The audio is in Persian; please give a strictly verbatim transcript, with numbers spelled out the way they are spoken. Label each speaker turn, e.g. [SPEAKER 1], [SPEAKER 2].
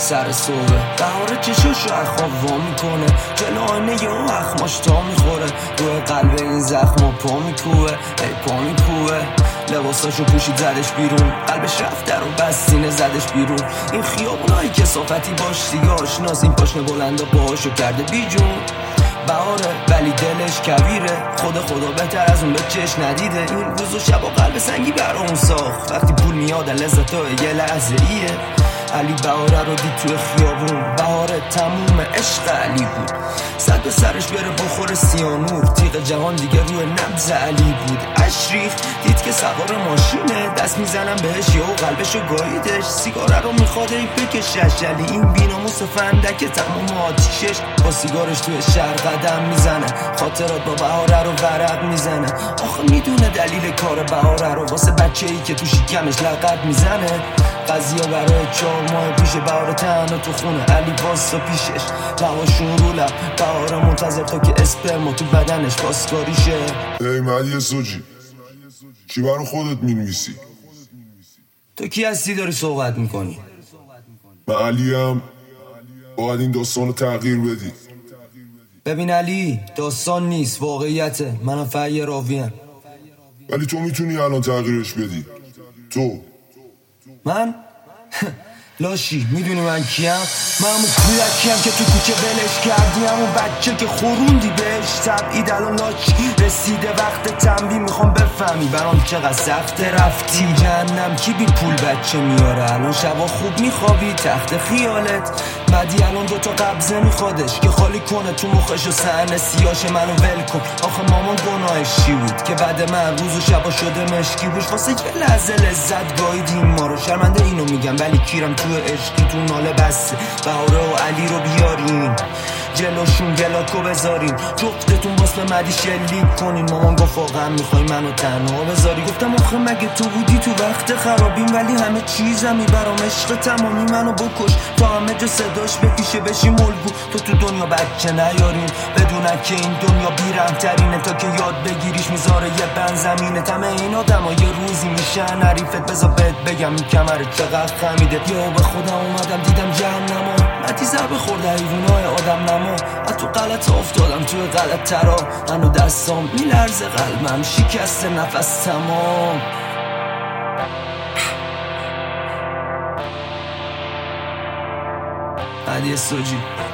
[SPEAKER 1] سر صبح بهاره چشاشو اخواب وا میکنه، جلو آینه یه اخماش تا میخوره، روی قلب این زخما پا میکوه، ای پا میکوه. لباساشو پوشید زدش بیرون، قلبش رفت در و بس سینه زدش بیرون. این خیابونای کثافتی باش دیگه آشناس، این پاشنه بلنده باهاشو کرده بیجون. بهاره ولی دلش کبیره، خدا خدا بهتر از اون به چش ندیده. این روز و شب و قلب سنگی برامون ساخت، وقتی پول میاد لذت های یه لحظه ایه. علی بهاره رو دید توی خیابون، بهاره تموم عشق علی بود. صد به سرش بره بخور سیانور، تیغ جهان دیگه روی نبض علی بود. اشریخ دید که سوار ماشینه، دست میزنم بهش یا قلبشو گاییدش. سیگاره رو میخواد ای بکشش، علی این بیناموس فندک تموم آتیشش. با سیگارش توی شهر قدم میزنه، خاطرات با بهاره رو ورق میزنه. آخه میدونه دلیل کار بهاره رو، واسه بچه ای که تو شکمش لقب میزنه. قضیه برای چهار ماه پیش، بهاره تنها تو خونه، علی واسه پیشش، لباشون رو لب. بهاره منتظر تا که اسپرما تو بدنش پاسکاری شه.
[SPEAKER 2] ای مهدی سوجی، چی برای خودت مینویسی؟
[SPEAKER 1] تو کی هستی داری صحبت میکنی؟
[SPEAKER 2] من علیم، باید این داستان رو تغییر بدی.
[SPEAKER 1] ببین علی، داستان نیست، واقعیته. منم فعی راویم.
[SPEAKER 2] ولی تو میتونی الان تغییرش بدی. تو
[SPEAKER 1] من؟ لاشی میدونی من کیم؟ من همون کولکیم که تو کوچه بلش کردی، همون بچه که خوروندی بهش تبعید. الان لاکی رسیده وقت تنبیه، میخوام بفهمی برام چقدر سخت رفتی جهنم. کی بی پول بچه میاره؟ الان شبا خوب میخوابی تحت خیالت. بعدی الان دوتا قبضه میخوادش که خالی کنه تو مخش و سحن سیاش منو ول کن. آخه مامان گناهش چی بود که بعد من روز و شبا شده مشکی بوش؟ واسه یه لحظه لذت گاییدیم ما رو. شرمنده اینو میگم ولی کیرم تو عشقی تو ناله بسته. بهاره و علی رو بیارین جلوشون گلاکو بذارین، جفتتون واسه مدی شلیک کنین. مامان گفت واقعا میخوای منو تنها بذاری؟ گفتم آخه مگه تو بودی تو وقت خرابیم، ولی همه چیزمی برام عشق تمامی. منو بکش تا همه جا صداش بپیشه بشی ملگو. تو تو دنیا بچه نیارین بدونن که این دنیا بیرحم‌ترینه، تا که یاد بگیریش میذاره یه بند زمینه. تمه این آدم ها یه روزی میشن حریفت. بذار بهت بگم این کمره چقدر خمیده. یا به خودم اومدم دیدم جهنمو، متی ضربه خورده حیوانای آدم نما. از تو غلط افتادم توی غلط ترا، منو دستام میلرزه قلبم شکسته نفس تمام. علی سوجی.